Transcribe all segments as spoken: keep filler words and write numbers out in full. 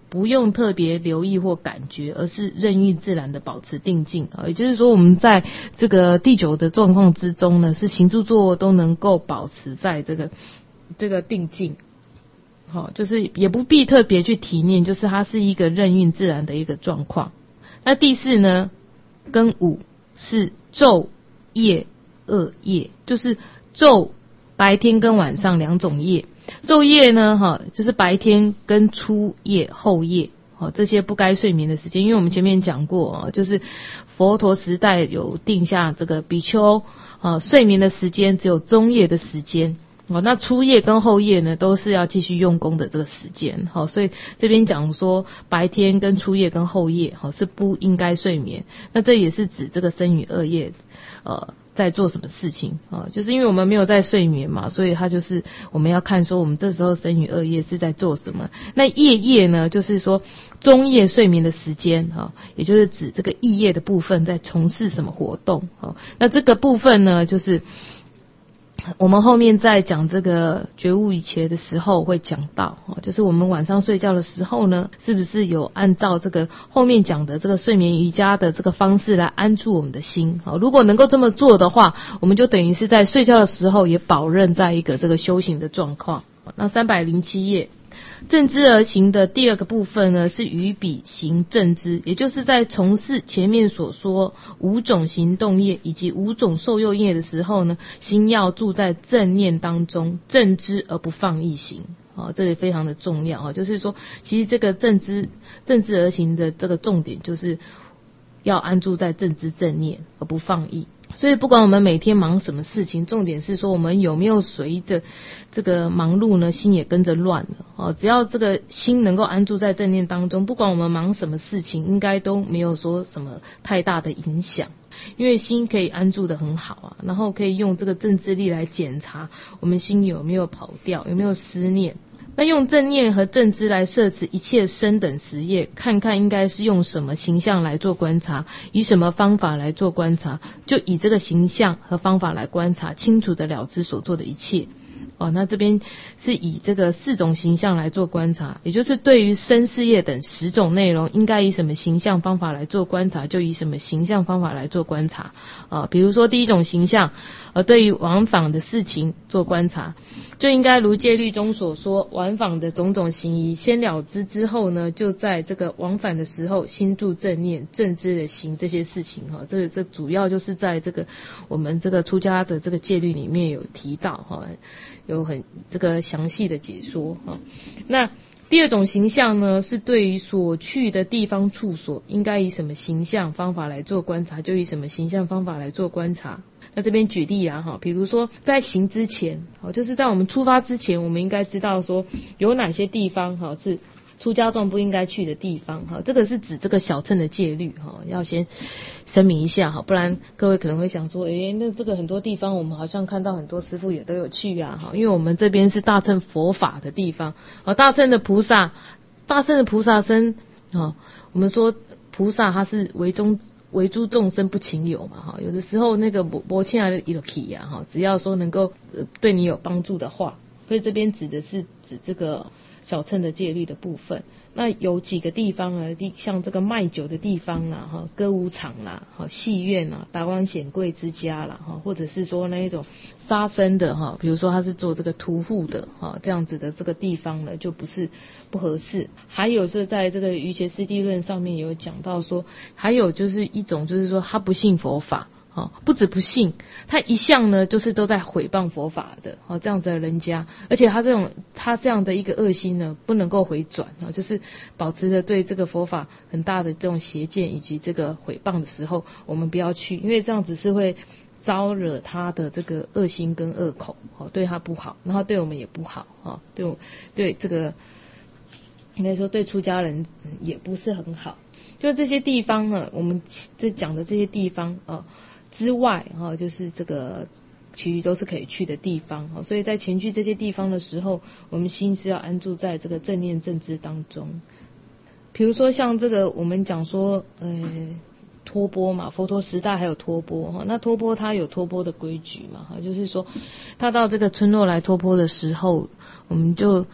不用特别留意或感觉，而是任运自然的保持定静啊。也就是说，我们在这个第九的状况之中呢，是行住坐卧都能够保持在这个这个定静。好，就是也不必特别去体念，就是它是一个任运自然的一个状况。那第四呢，跟五是昼夜二夜，就是昼白天跟晚上两种夜。昼夜呢，哈，就是白天跟初夜、后夜，好，这些不该睡眠的时间。因为我们前面讲过，就是佛陀时代有定下这个比丘啊睡眠的时间只有中夜的时间。哦，那初夜跟后夜呢，都是要继续用功的这个时间。好，所以这边讲说白天跟初夜跟后夜，好是不应该睡眠。那这也是指这个生与恶业，呃，在做什么事情啊？就是因为我们没有在睡眠嘛，所以它就是我们要看说我们这时候生与恶业是在做什么。那夜夜呢，就是说中夜睡眠的时间啊，也就是指这个异夜的部分在从事什么活动啊？那这个部分呢，就是我们后面在讲这个觉悟一切的时候会讲到，就是我们晚上睡觉的时候呢，是不是有按照这个后面讲的这个睡眠瑜伽的这个方式来安住我们的心。如果能够这么做的话，我们就等于是在睡觉的时候也保任在一个这个修行的状况。那三百零七页正知而行的第二个部分呢，是于彼行正知，也就是在从事前面所说五种行动业以及五种受用业的时候呢，心要住在正念当中，正知而不放逸行。哦，这里非常的重要啊，就是说，其实这个正知正知而行的这个重点就是要安住在正知正念而不放逸。所以不管我们每天忙什么事情，重点是说我们有没有随着这个忙碌呢，心也跟着乱了哦。只要这个心能够安住在正念当中，不管我们忙什么事情，应该都没有说什么太大的影响，因为心可以安住得很好啊，然后可以用这个正知力来检查我们心有没有跑掉，有没有思念。那用正念和正知来摄持一切生等实业，看看应该是用什么形象来做观察，以什么方法来做观察，就以这个形象和方法来观察，清楚的了知所做的一切。哦，那这边是以这个四种形象来做观察，也就是对于生事业等十种内容，应该以什么形象方法来做观察，就以什么形象方法来做观察。啊，比如说第一种形象，呃，对于往返的事情做观察，就应该如戒律中所说，往返的种种行仪，先了知之后呢，就在这个往返的时候，心住正念，正知的行这些事情。哈，这这主要就是在这个我们这个出家的这个戒律里面有提到哈。有很这个详细的解说哈。那第二种形象呢，是对于所去的地方处所，应该以什么形象方法来做观察，就以什么形象方法来做观察。那这边举例啊哈，比如说在行之前，好，就是在我们出发之前，我们应该知道说有哪些地方哈是出家众不应该去的地方哈，这个是指这个小乘的戒律哈，要先声明一下哈，不然各位可能会想说，诶，那这个很多地方我们好像看到很多师父也都有去啊哈，因为我们这边是大乘佛法的地方，啊，大乘的菩萨，大乘的菩萨身啊，我们说菩萨他是为中为诸众生不情有嘛哈，有的时候那个摩欠来的一起啊哈，只要说能够对你有帮助的话，所以这边指的是指这个小乘的戒律的部分。那有几个地方呢，像这个卖酒的地方啦，哈，歌舞场啦，哈，戏院啦，达官显贵之家啦，哈，或者是说那一种杀生的哈，比如说他是做这个屠户的哈，这样子的这个地方呢，就不是不合适。还有是在这个瑜伽师地论上面有讲到说，还有就是一种就是说他不信佛法。哦，不止不信，他一向呢就是都在毁谤佛法的，哦，这样子的人家，而且他这种他这样的一个恶心呢，不能够回转，哦，就是保持着对这个佛法很大的这种邪见以及这个毁谤的时候，我们不要去，因为这样子是会招惹他的这个恶心跟恶口，哦，对他不好，然后对我们也不好，哦，对我对这个应该说对出家人也不是很好。就这些地方呢，我们这讲的这些地方啊。之外哈，就是这个其余都是可以去的地方哈，所以在前去这些地方的时候，我们心是要安住在这个正念正知当中。比如说像这个我们讲说呃托钵嘛，佛陀时代还有托钵哈，那托钵它有托钵的规矩嘛哈，就是说他到这个村落来托钵的时候，我们就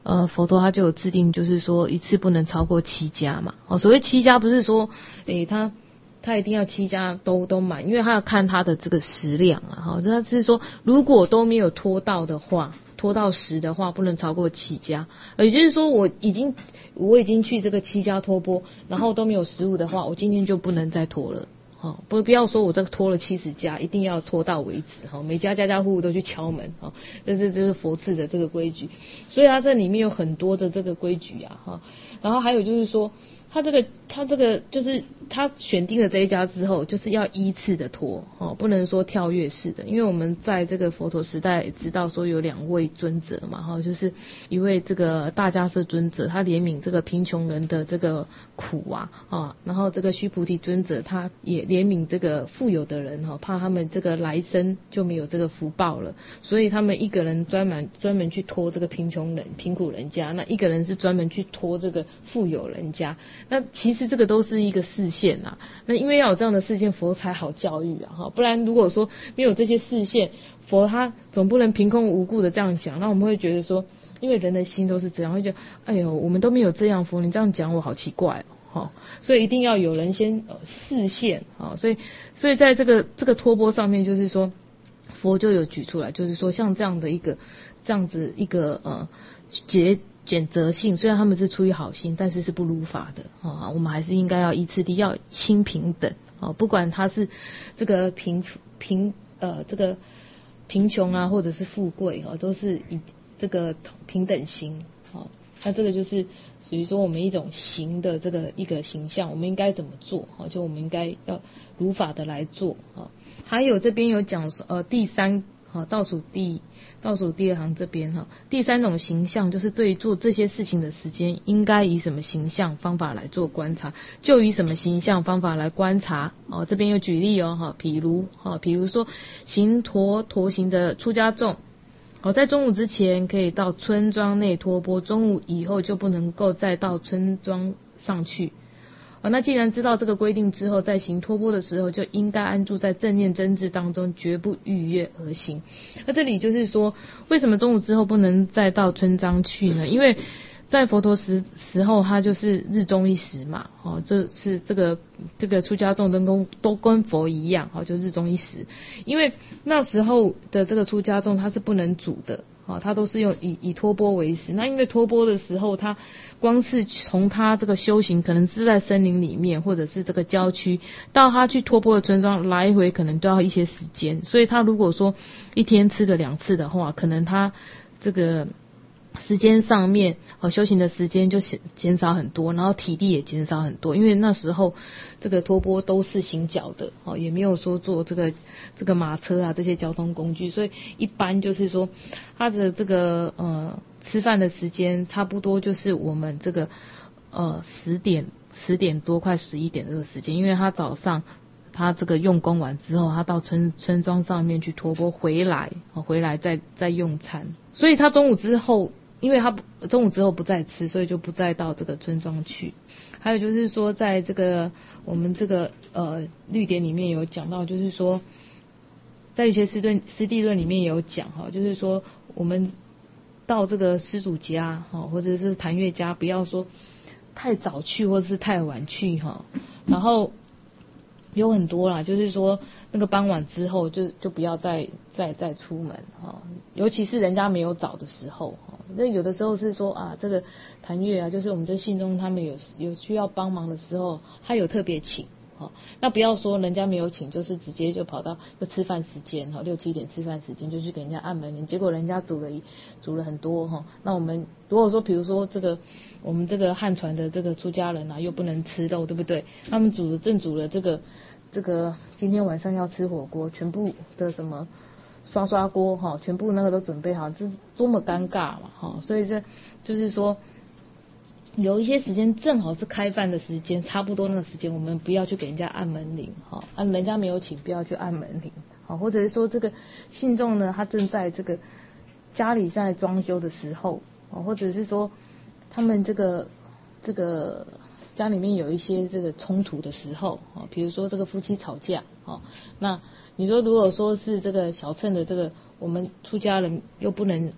呃佛陀他就有制定，就是说一次不能超过七家嘛。哦，所谓七家不是说诶他他一定要七家都都满，因为他要看他的这个食量啊。哈，他是说如果都没有拖到的话，拖到十的话，不能超过七家。也就是说，我已经我已经去这个七家托钵，然后都没有食物的话，我今天就不能再拖了。哦，不不要说我这个拖了七十家，一定要拖到为止。哈，每家家家户户都去敲门。哈，这是这是佛制的这个规矩，所以它这里面有很多的这个规矩啊。哈，然后还有就是说。他这个，他这个就是他选定了这一家之后，就是要依次的托哦，不能说跳跃式的，因为我们在这个佛陀时代知道说有两位尊者嘛，哈，就是一位这个大迦叶尊者，他怜悯这个贫穷人的这个苦啊，啊，然后这个须菩提尊者他也怜悯这个富有的人哈，怕他们这个来生就没有这个福报了，所以他们一个人专门专门去托这个贫穷人、贫苦人家，那一个人是专门去托这个富有人家。那其实这个都是一个视线啊，那因为要有这样的视线，佛才好教育啊，哈，不然如果说没有这些视线，佛他总不能凭空无故的这样讲，那我们会觉得说，因为人的心都是这样，会觉得，哎呦，我们都没有这样，佛你这样讲我好奇怪哦，哈，所以一定要有人先呃视线啊，所以所以在这个这个托钵上面，就是说佛就有举出来，就是说像这样的一个这样子一个呃结。选择性，虽然他们是出于好心，但是是不如法的啊。我们还是应该要依次第要心平等啊，不管他是这个贫贫呃这个贫穷啊，或者是富贵啊，都是以这个平等心啊。那这个就是属于说我们一种行的这个一个形象，我们应该怎么做啊？就我们应该要如法的来做啊。还有这边有讲呃第三。好，倒数第倒数第二行这边哈，第三种形象就是对于做这些事情的时间，应该以什么形象方法来做观察，就以什么形象方法来观察。哦，这边有举例哦，哈，比如哈，比如说行陀陀行的出家众，哦，在中午之前可以到村庄内托钵，中午以后就不能够再到村庄上去。哦，那既然知道这个规定之后，在行托钵的时候就应该安住在正念真智当中，绝不逾越而行。那这里就是说，为什么中午之后不能再到村庄去呢？因为在佛陀时时候，他就是日中一时嘛，哦，这是这个这个出家众都跟都跟佛一样，哦，就日中一时。因为那时候的这个出家众他是不能煮的。哦，他都是用以以托钵为食。那因为托钵的时候，他光是从他这个修行，可能是在森林里面或者是这个郊区，到他去托钵的村庄，来回可能都要一些时间。所以他如果说一天吃个两次的话，可能他这个时间上面哦，修行的时间就减少很多，然后体力也减少很多，因为那时候这个托钵都是行脚的哦，也没有说坐这个这个马车啊这些交通工具，所以一般就是说他的这个呃吃饭的时间差不多就是我们这个呃十点十点多快十一点这个时间，因为他早上他这个用功完之后，他到村村庄上面去托钵，回来回来再再用餐，所以他中午之后。因为他中午之后不再吃，所以就不再到这个村庄去。还有就是说，在这个我们这个呃律典里面有讲到，就是说在有些师论师地论里面也有讲哈，就是说我们到这个施主家哈，或者是檀越家，不要说太早去或者是太晚去哈，然后。有很多啦，就是说那个傍晚之后就就不要再再再出门哈，尤其是人家没有找的时候哈。那有的时候是说啊，这个檀越啊，就是我们这信中他们有有需要帮忙的时候，他有特别请哈。那不要说人家没有请，就是直接就跑到就吃饭时间哈，六七点吃饭时间就去给人家按门铃，结果人家煮了煮了很多哈。那我们如果说比如说这个我们这个汉传的这个出家人啊，又不能吃肉，对不对？他们煮了正煮了这个。这个今天晚上要吃火锅，全部的什么刷刷锅哈，全部那个都准备好，这多么尴尬嘛哈！所以这就是说，有一些时间正好是开饭的时间，差不多那个时间，我们不要去给人家按门铃哈，按人家没有请，不要去按门铃好，或者是说这个信众呢，他正在这个家里在装修的时候，或者是说他们这个这个。家里面有一些这个冲突的时候，啊，比如说这个夫妻吵架，啊，那你说如果说是这个小乘的这个我们出家人又不能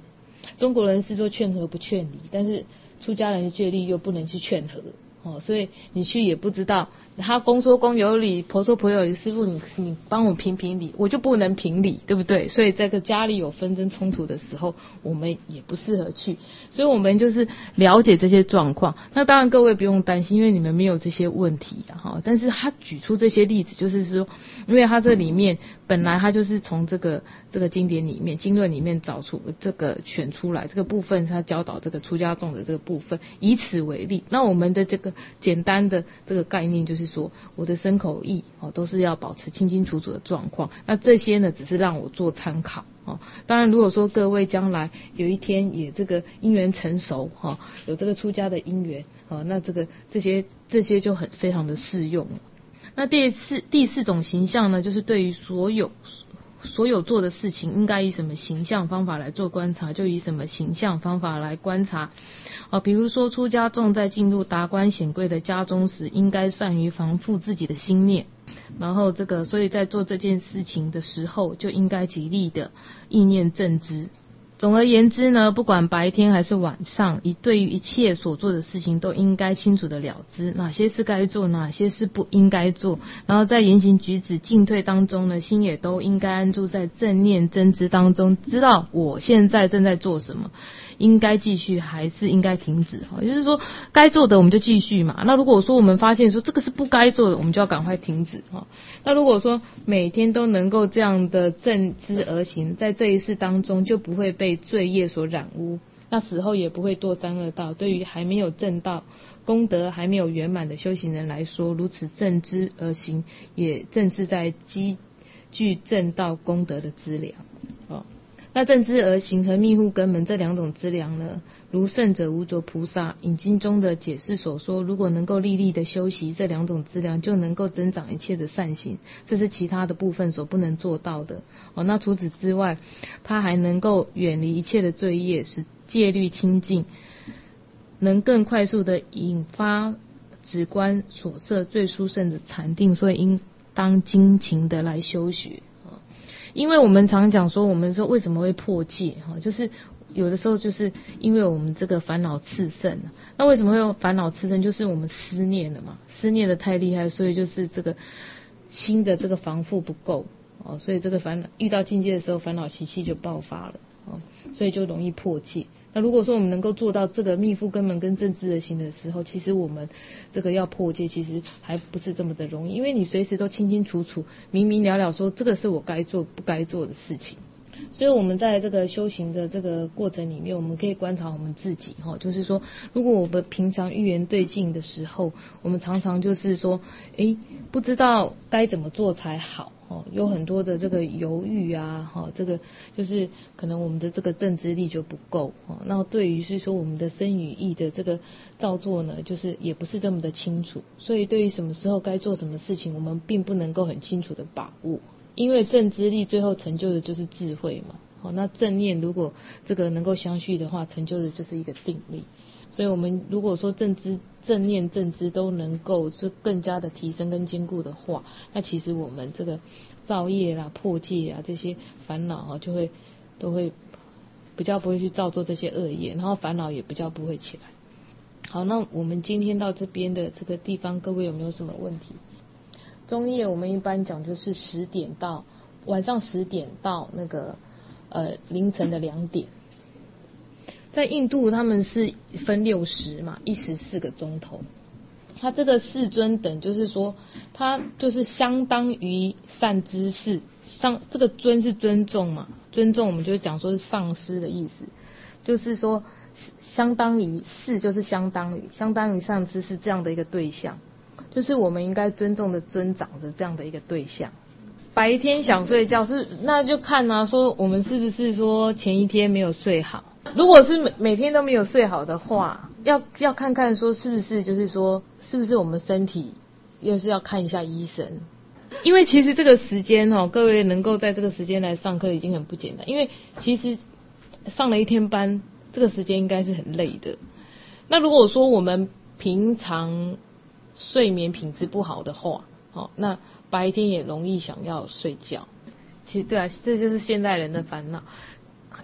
中国人是说劝和不劝离，但是出家人戒律又不能去劝和。哦，所以你去也不知道，他公说公有理，婆说婆有理，师父你你帮我评评理，我就不能评理，对不对？所以这个家里有纷争冲突的时候，我们也不适合去，所以我们就是了解这些状况。那当然各位不用担心，因为你们没有这些问题啊。哈，但是他举出这些例子，就是说，因为他这里面本来他就是从这个这个经典里面、经论里面找出这个选出来这个部分，他教导这个出家众的这个部分，以此为例。那我们的这个简单的这个概念就是说，我的身口意哦都是要保持清清楚楚的状况。那这些呢，只是让我做参考哦。当然，如果说各位将来有一天也这个因缘成熟哈、哦，有这个出家的因缘哦，那这个这些这些就很非常的适用了。那第四第四种形象呢，就是对于所有所有做的事情，应该以什么形象方法来做观察，就以什么形象方法来观察。啊，比如说出家众在进入达官显贵的家中时，应该善于防护自己的心念，然后这个，所以在做这件事情的时候，就应该极力的意念正知。总而言之呢，不管白天还是晚上，以对于一切所做的事情都应该清楚的了知，哪些是该做，哪些是不应该做。然后在言行举止进退当中呢，心也都应该安住在正念正知当中，知道我现在正在做什么，应该继续还是应该停止。也就是说，该做的我们就继续嘛。那如果说我们发现说这个是不该做的，我们就要赶快停止。那如果说每天都能够这样的正知而行，在这一世当中就不会被罪业所染污，那死后也不会堕三恶道。对于还没有正道、功德还没有圆满的修行人来说，如此正知而行，也正是在积聚正道功德的资粮。哦，那正知而行和密护根门这两种资粮呢，如圣者无着菩萨引经中的解释所说，如果能够历历的修习这两种资粮，就能够增长一切的善行，这是其他的部分所不能做到的。哦，那除此之外，他还能够远离一切的罪业，使戒律清净，能更快速的引发止观所摄最殊胜的禅定，所以应当精勤的来修学。因为我们常讲说，我们说为什么会破戒哈，就是有的时候就是因为我们这个烦恼炽盛。那为什么会有烦恼炽盛？就是我们思念了嘛，思念的太厉害，所以就是这个心的这个防护不够哦，所以这个烦恼遇到境界的时候，烦恼习气就爆发了哦，所以就容易破戒。那如果说我们能够做到这个密护根门跟正知而行的时候，其实我们这个要破戒其实还不是这么的容易，因为你随时都清清楚楚、明明了了说这个是我该做不该做的事情。所以我们在这个修行的这个过程里面，我们可以观察我们自己哈，就是说，如果我们平常遇缘对境的时候，我们常常就是说，诶，不知道该怎么做才好哦，有很多的这个犹豫啊，哈，这个就是可能我们的这个正知力就不够哦。那对于是说我们的身语意的这个造作呢，就是也不是这么的清楚，所以对于什么时候该做什么事情，我们并不能够很清楚的把握。因为正知力最后成就的就是智慧嘛，好，那正念如果这个能够相续的话，成就的就是一个定力。所以我们如果说正知、正念、正知都能够是更加的提升跟坚固的话，那其实我们这个造业啦、破戒啊这些烦恼啊，就会都会比较不会去造作这些恶业，然后烦恼也比较不会起来。好，那我们今天到这边的这个地方，各位有没有什么问题？中夜我们一般讲就是十点到晚上十点到那个呃凌晨的两点。在印度他们是分六时嘛，一时四个钟头。他这个世尊等就是说，他就是相当于善知识，上这个尊是尊重嘛，尊重我们就讲说是上师的意思，就是说相当于是就是相当于相当于善知识这样的一个对象。就是我们应该尊重的尊长的这样的一个对象。白天想睡觉是那就看啊，说我们是不是说前一天没有睡好。如果是每每天都没有睡好的话，要要看看说是不是就是说是不是我们身体又是要看一下医生。因为其实这个时间哦，各位能够在这个时间来上课已经很不简单，因为其实上了一天班，这个时间应该是很累的。那如果说我们平常睡眠品质不好的话，哦，那白天也容易想要睡觉。其实对啊，这就是现代人的烦恼。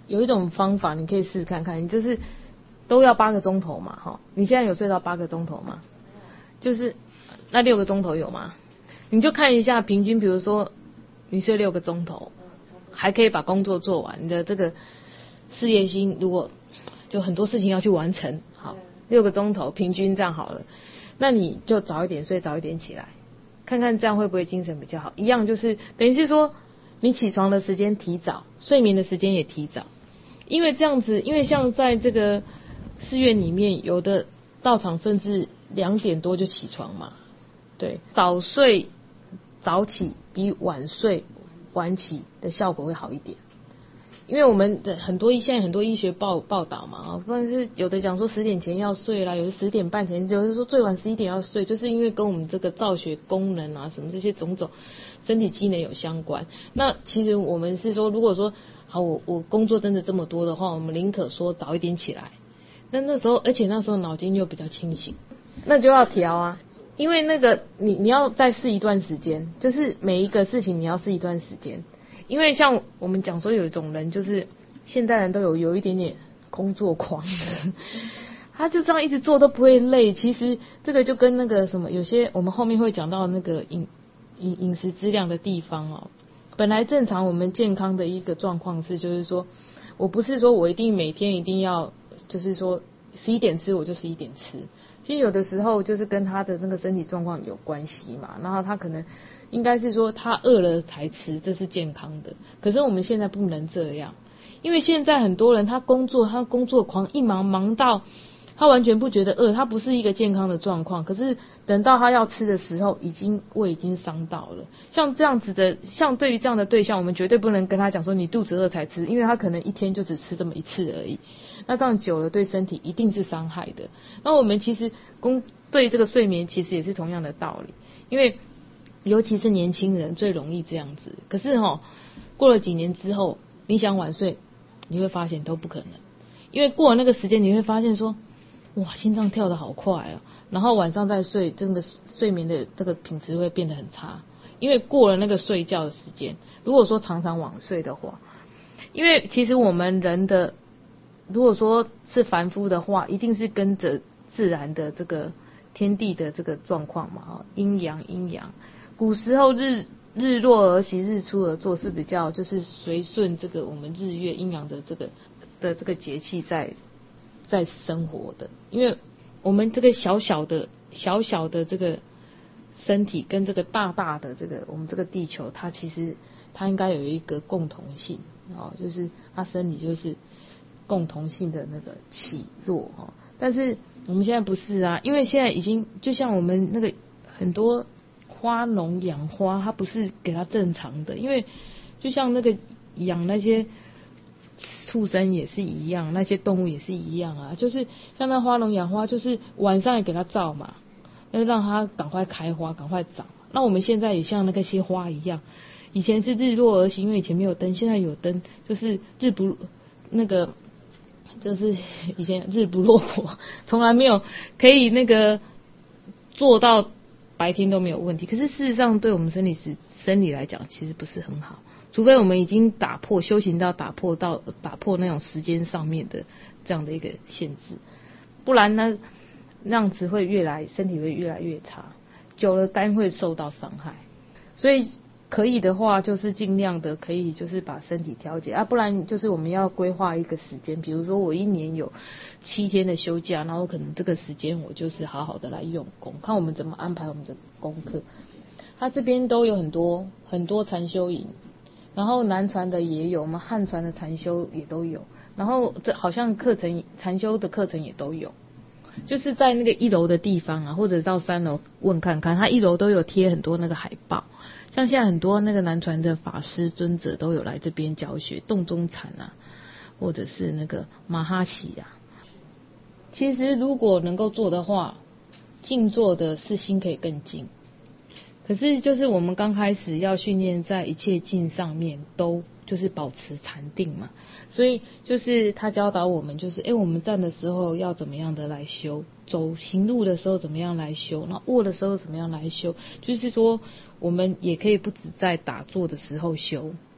有一种方法，你可以试试看看，你就是都要八个钟头嘛，哈，你现在有睡到八个钟头吗？就是那六个钟头有吗？你就看一下平均，比如说你睡六个钟头，还可以把工作做完，你的这个事业心如果就很多事情要去完成，好，六个钟头平均这样好了，那你就早一点睡，早一点起来，看看这样会不会精神比较好。一样就是等于是说你起床的时间提早，睡眠的时间也提早，因为这样子，因为像在这个寺院里面，有的道场甚至两点多就起床嘛，对，早睡早起比晚睡晚起的效果会好一点。因为我们的很多现在很多医学报报道嘛，啊，不然是有的讲说十点前要睡啦，有的十点半前，有的说最晚十一点要睡，就是因为跟我们这个造血功能啊什么这些种种身体机能有相关。那其实我们是说，如果说好我我工作真的这么多的话，我们宁可说早一点起来。那那时候，而且那时候脑筋又比较清醒，那就要调啊。因为那个你你要再试一段时间，就是每一个事情你要试一段时间。因为像我们讲说有一种人，就是现代人都有有一点点工作狂，他就这样一直做都不会累。其实这个就跟那个什么，有些我们后面会讲到那个饮饮饮食质量的地方哦。本来正常我们健康的一个状况是，就是说我不是说我一定每天一定要就是说十一点吃我就十一点吃。其实有的时候就是跟他的那个身体状况有关系嘛，然后他可能应该是说他饿了才吃，这是健康的。可是我们现在不能这样，因为现在很多人他工作他工作狂一忙忙到他完全不觉得饿，他不是一个健康的状况。可是等到他要吃的时候，已经胃已经伤到了。像这样子的，像对于这样的对象，我们绝对不能跟他讲说你肚子饿才吃，因为他可能一天就只吃这么一次而已。那这样久了对身体一定是伤害的。那我们其实公对这个睡眠其实也是同样的道理，因为尤其是年轻人最容易这样子。可是齁，过了几年之后，你想晚睡，你会发现都不可能，因为过了那个时间，你会发现说，哇，心脏跳得好快啊，然后晚上再睡，真的睡眠的这个品质会变得很差，因为过了那个睡觉的时间。如果说常常晚睡的话，因为其实我们人的如果说是凡夫的话，一定是跟着自然的这个天地的这个状况嘛，阴阳阴阳。古时候日日落而息，日出而作，是比较就是随顺这个我们日月阴阳的这个的这个节气在在生活的。因为我们这个小小的小小的这个身体跟这个大大的这个我们这个地球，它其实它应该有一个共同性哦，就是它身体就是共同性的那个起落哦。但是我们现在不是啊，因为现在已经就像我们那个很多花农养花，它不是给它正常的，因为就像那个养那些畜生也是一样，那些动物也是一样啊，就是像那花农养花，就是晚上也给它照嘛，要让它赶快开花赶快长。那我们现在也像那个些花一样，以前是日落而息，因为以前没有灯，现在有灯，就是日不那个就是以前日不落国，从来没有可以那个做到白天都没有问题。可是事实上对我们生理时生理来讲其实不是很好，除非我们已经打破修行到打破到打破那种时间上面的这样的一个限制，不然呢那样子会越来身体会越来越差，久了肝会受到伤害。所以可以的话就是尽量的可以就是把身体调节啊，不然就是我们要规划一个时间，比如说我一年有七天的休假，然后可能这个时间我就是好好的来用功，看我们怎么安排我们的功课。他这边都有很多很多禅修营，然后南传的也有，我们汉传的禅修也都有，然后这好像课程禅修的课程也都有，就是在那个一楼的地方啊，或者到三楼问看看，他一楼都有贴很多那个海报。像现在很多那个南传的法师尊者都有来这边教学，洞中禅啊，或者是那个马哈奇啊。其实如果能够做的话，静坐的是心可以更静。可是就是我们刚开始要训练在一切境上面都就是保持禅定嘛，所以就是他教导我们就是诶我们站的时候要怎么样的来修，走行路的时候怎么样来修，那卧的时候怎么样来修，就是说我们也可以不止在打坐的时候修，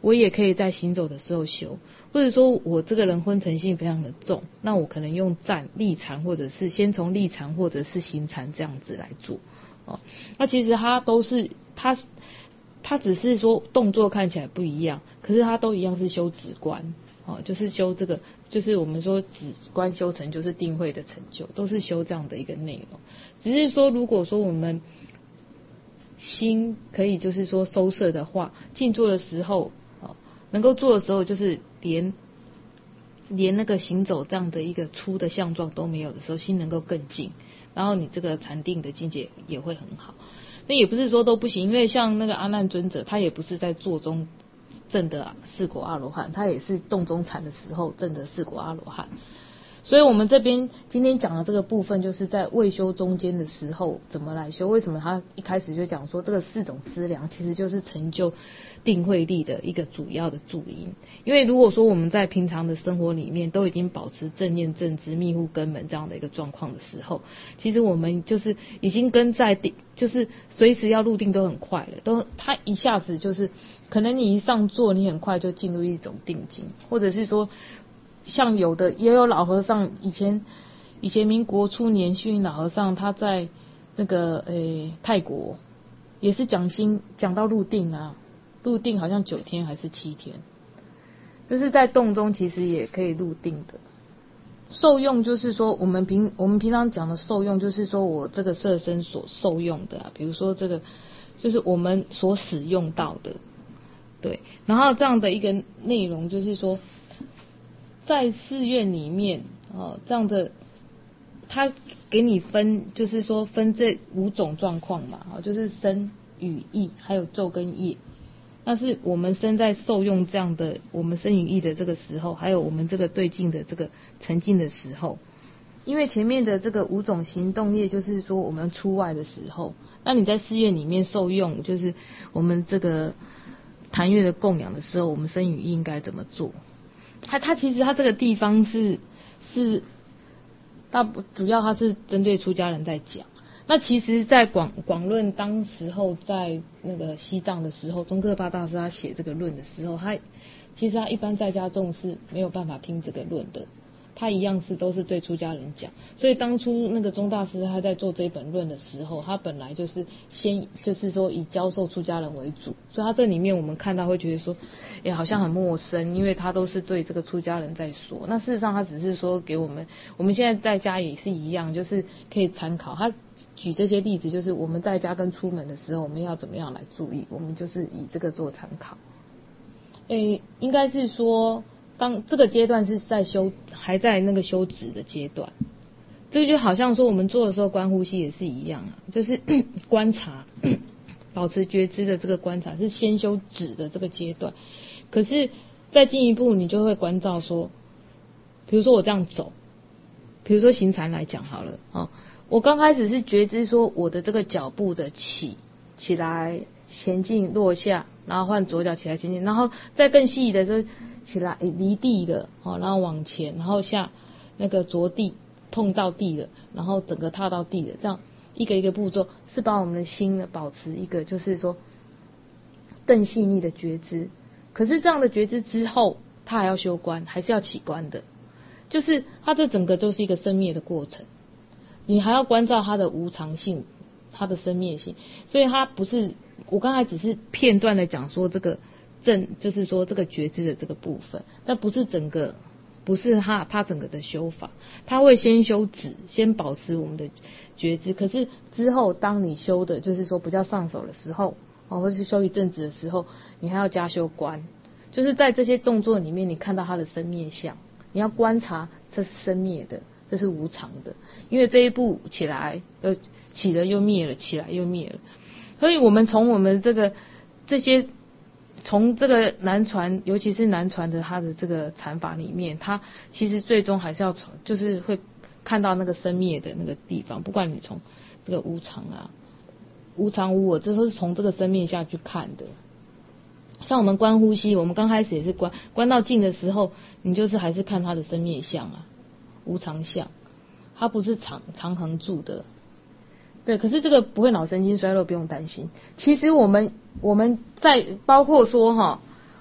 我也可以在行走的时候修，或者说我这个人昏沉性非常的重，那我可能用站立禅，或者是先从立禅或者是行禅这样子来做哦。那其实它都是它它只是说动作看起来不一样，可是它都一样是修止观哦，就是修这个，就是我们说止观修成就是定慧的成就，都是修这样的一个内容。只是说如果说我们心可以就是说收摄的话，静坐的时候哦，能够做的时候就是连连那个行走这样的一个粗的相状都没有的时候，心能够更静，然后你这个禅定的境界也会很好。那也不是说都不行，因为像那个阿难尊者，他也不是在坐中证的四果阿罗汉，他也是动中禅的时候证的四果阿罗汉。所以我们这边今天讲的这个部分，就是在未修中间的时候怎么来修。为什么他一开始就讲说这个四种资粮其实就是成就定慧力的一个主要的助因。因为如果说我们在平常的生活里面都已经保持正念正知密护根门这样的一个状况的时候，其实我们就是已经跟在定，就是随时要入定都很快了，都他一下子就是可能你一上座你很快就进入一种定境，或者是说像有的也有老和尚，以前以前民国初年虚云老和尚他在那个诶泰国也是讲经讲到入定啊，入定好像九天还是七天，就是在洞中其实也可以入定的。受用就是说我们平我们平常讲的受用，就是说我这个色身所受用的啊，比如说这个就是我们所使用到的，对。然后这样的一个内容就是说，在寺院里面哦，这样的他给你分，就是说分这五种状况嘛，哦，就是身语意还有咒跟业。那是我们身在受用这样的我们身语意的这个时候，还有我们这个对境的这个沉静的时候。因为前面的这个五种行动业就是说我们出外的时候，那你在寺院里面受用，就是我们这个坛乐的供养的时候，我们身语意应该怎么做？它它其实它这个地方是是大不主要它是针对出家人在讲。那其实在广广论当时候在那个西藏的时候，宗喀巴大师他写这个论的时候，他其实他一般在家众是没有办法听这个论的，他一样是都是对出家人讲。所以当初那个宗大师他在做这本论的时候，他本来就是先就是说以教授出家人为主，所以他这里面我们看到会觉得说也好像很陌生，因为他都是对这个出家人在说。那事实上他只是说给我们，我们现在在家也是一样，就是可以参考。他举这些例子，就是我们在家跟出门的时候我们要怎么样来注意，我们就是以这个做参考。诶，应该是说当这个阶段是在修，还在那个修止的阶段。这就好像说我们做的时候观呼吸也是一样啊，就是观察保持觉知的这个观察是先修止的这个阶段。可是再进一步你就会关照说，比如说我这样走，比如说行禅来讲好了哦，我刚开始是觉知说我的这个脚步的起起来前进落下，然后换左脚起来前进，然后再更细的时候起来离地的哦，然后往前，然后下那个着地碰到地了，然后整个踏到地了，这样一个一个步骤是把我们的心呢保持一个就是说更细腻的觉知。可是这样的觉知之后，他还要修观，还是要起观的，就是他这整个都是一个生灭的过程。你还要关照它的无常性，它的生灭性，所以它不是我刚才只是片段的讲说这个正，就是说这个觉知的这个部分，但不是整个，不是它它整个的修法，它会先修止，先保持我们的觉知，可是之后当你修的就是说比较上手的时候，哦，或是修一阵子的时候，你还要加修观，就是在这些动作里面，你看到它的生灭相，你要观察这是生灭的。这是无常的，因为这一步起来又起了又灭了，起来又灭了。所以我们从我们这个这些从这个南传，尤其是南传的它的这个禅法里面，它其实最终还是要从就是会看到那个生灭的那个地方，不管你从这个无常啊、无常无我，这都是从这个生灭下去看的。像我们观呼吸，我们刚开始也是观观到静的时候，你就是还是看它的生灭相啊。无常相，它不是常常恒住的，对。可是这个不会脑神经衰弱，不用担心。其实我们我们在包括说哈，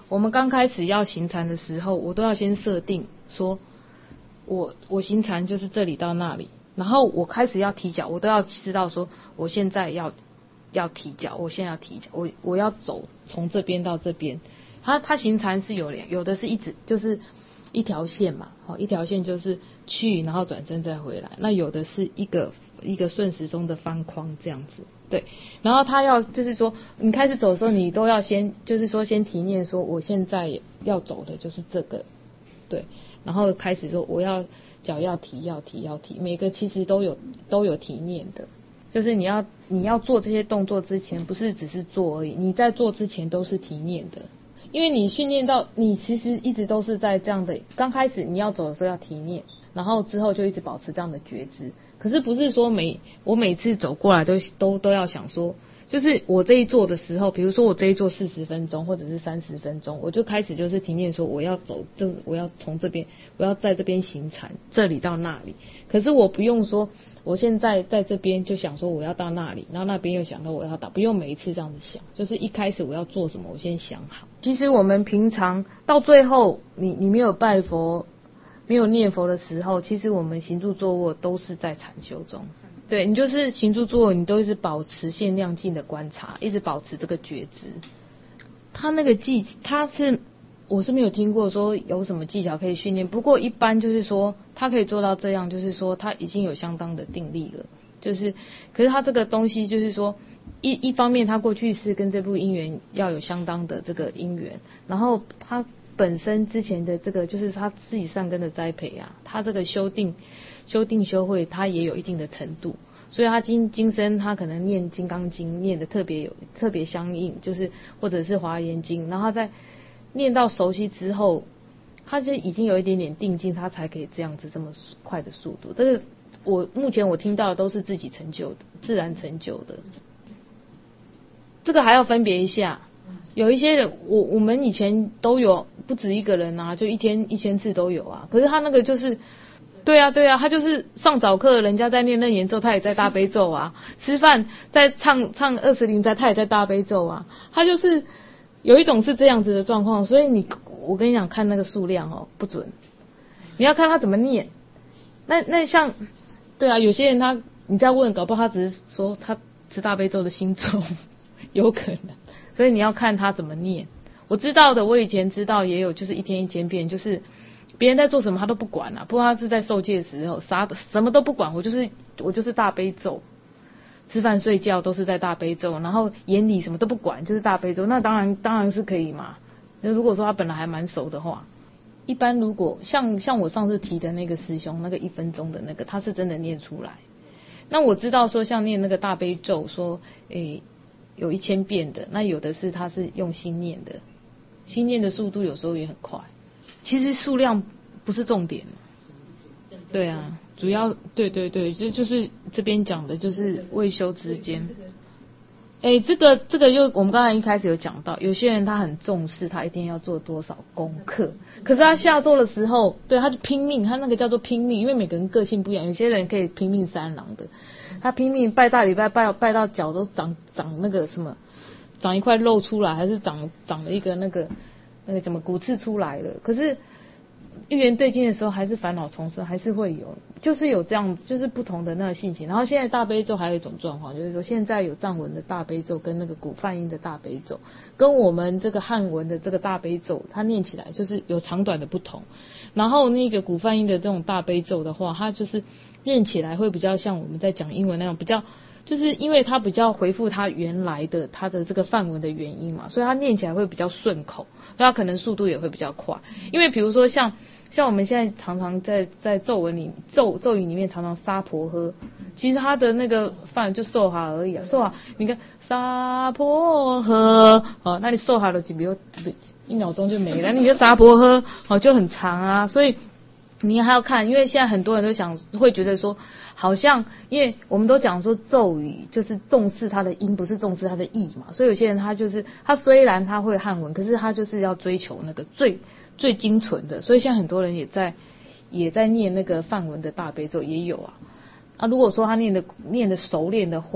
我们刚开始要行禅的时候，我都要先设定说，我我行禅就是这里到那里，然后我开始要提脚，我都要知道说，我现在要要提脚，我现在要提脚，我我要走从这边到这边。他他行禅是有两，有的是一直就是一条线嘛，好，一条线就是去，然后转身再回来。那有的是一个一个顺时钟的方框这样子，对。然后他要就是说，你开始走的时候，你都要先就是说先提念说，我现在要走的就是这个，对。然后开始说我要脚要提要提要提，每个其实都有都有提念的。就是你要你要做这些动作之前，不是只是做而已，你在做之前都是提念的。因为你训练到你其实一直都是在这样的，刚开始你要走的时候要提念，然后之后就一直保持这样的觉知。可是不是说每我每次走过来都都都要想说，就是我这一做的时候，比如说我这一做四十分钟或者是三十分钟，我就开始就是提念说我要走，就是我要从这边，我要在这边行禅，这里到那里。可是我不用说我现在在这边就想说我要到那里，然后那边又想到我要到，不用每一次这样子想，就是一开始我要做什么我先想好。其实我们平常到最后你你没有拜佛没有念佛的时候，其实我们行住坐卧都是在禅修中。对，你就是行住坐卧你都一直保持限量境的观察，一直保持这个觉知。他那个技他是我是没有听过说有什么技巧可以训练，不过一般就是说他可以做到这样，就是说他已经有相当的定力了，就是可是他这个东西就是说一一方面他过去是跟这部因缘要有相当的这个因缘，然后他本身之前的这个就是他自己善根的栽培啊，他这个修定修定修慧他也有一定的程度，所以他今今生他可能念金刚经念的特别有特别相应，就是或者是华严经，然后他在念到熟悉之后，他就已经有一点点定境，他才可以这样子这么快的速度。这个我目前我听到的都是自己成就的，自然成就的。这个还要分别一下，有一些人我我们以前都有不止一个人啊，就一天一千次都有啊。可是他那个就是，对啊对啊，他就是上早课，人家在念楞严咒，他也在大悲咒啊；吃饭在唱唱二十铃斋，他也在大悲咒啊。他就是有一种是这样子的状况，所以你我跟你讲，看那个数量哦不准，你要看他怎么念。那那像对啊，有些人他你再问，搞不好他只是说他吃大悲咒的心咒，有可能。所以你要看他怎么念。我知道的，我以前知道也有，就是一天一千遍，就是别人在做什么他都不管啊。不过他是在受戒的时候，啥什么都不管，我就是我就是大悲咒。吃饭睡觉都是在大悲咒，然后眼里什么都不管，就是大悲咒。那当然当然是可以嘛。那如果说他本来还蛮熟的话，一般如果像像我上次提的那个师兄，那个一分钟的那个，他是真的念出来。那我知道说像念那个大悲咒，说诶有一千遍的，那有的是他是用心念的，心念的速度有时候也很快。其实数量不是重点，对啊。主要对对对，这就是这边讲的，就是未修之间。哎，这个这个就我们刚才一开始有讲到，有些人他很重视，他一定要做多少功课，可是他下咒的时候，对他就拼命，他那个叫做拼命，因为每个人个性不一样，有些人可以拼命三郎的，他拼命拜大礼拜拜拜到脚都长长那个什么，长一块肉出来，还是长长了一个那个那个什么骨刺出来了，可是遇缘对境的时候还是烦恼重生，还是会有，就是有这样，就是不同的那个性情。然后现在大悲咒还有一种状况，就是说现在有藏文的大悲咒跟那个古梵音的大悲咒，跟我们这个汉文的这个大悲咒，它念起来就是有长短的不同。然后那个古梵音的这种大悲咒的话，它就是念起来会比较像我们在讲英文那种，比较就是因为它比较回复它原来的它的这个梵文的原因嘛，所以它念起来会比较顺口，所以它可能速度也会比较快。因为比如说像像我们现在常常在在咒文里咒咒语里面常常沙婆诃，其实它的那个梵就受哈而已啊，受哈你看沙婆诃，哦，那你受哈了几秒一秒钟就没了，你就沙婆诃哦就很长啊，所以你还要看，因为现在很多人都想会觉得说，好像因为我们都讲说咒语就是重视它的音，不是重视它的意嘛，所以有些人他就是他虽然他会汉文，可是他就是要追求那个最最精纯的，所以现在很多人也在也在念那个梵文的大悲咒也有啊。啊，如果说他念的念的熟练的话，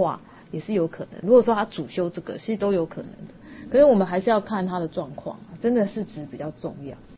也是有可能。如果说他主修这个，其实都有可能的。可是我们还是要看他的状况，真的是质比较重要。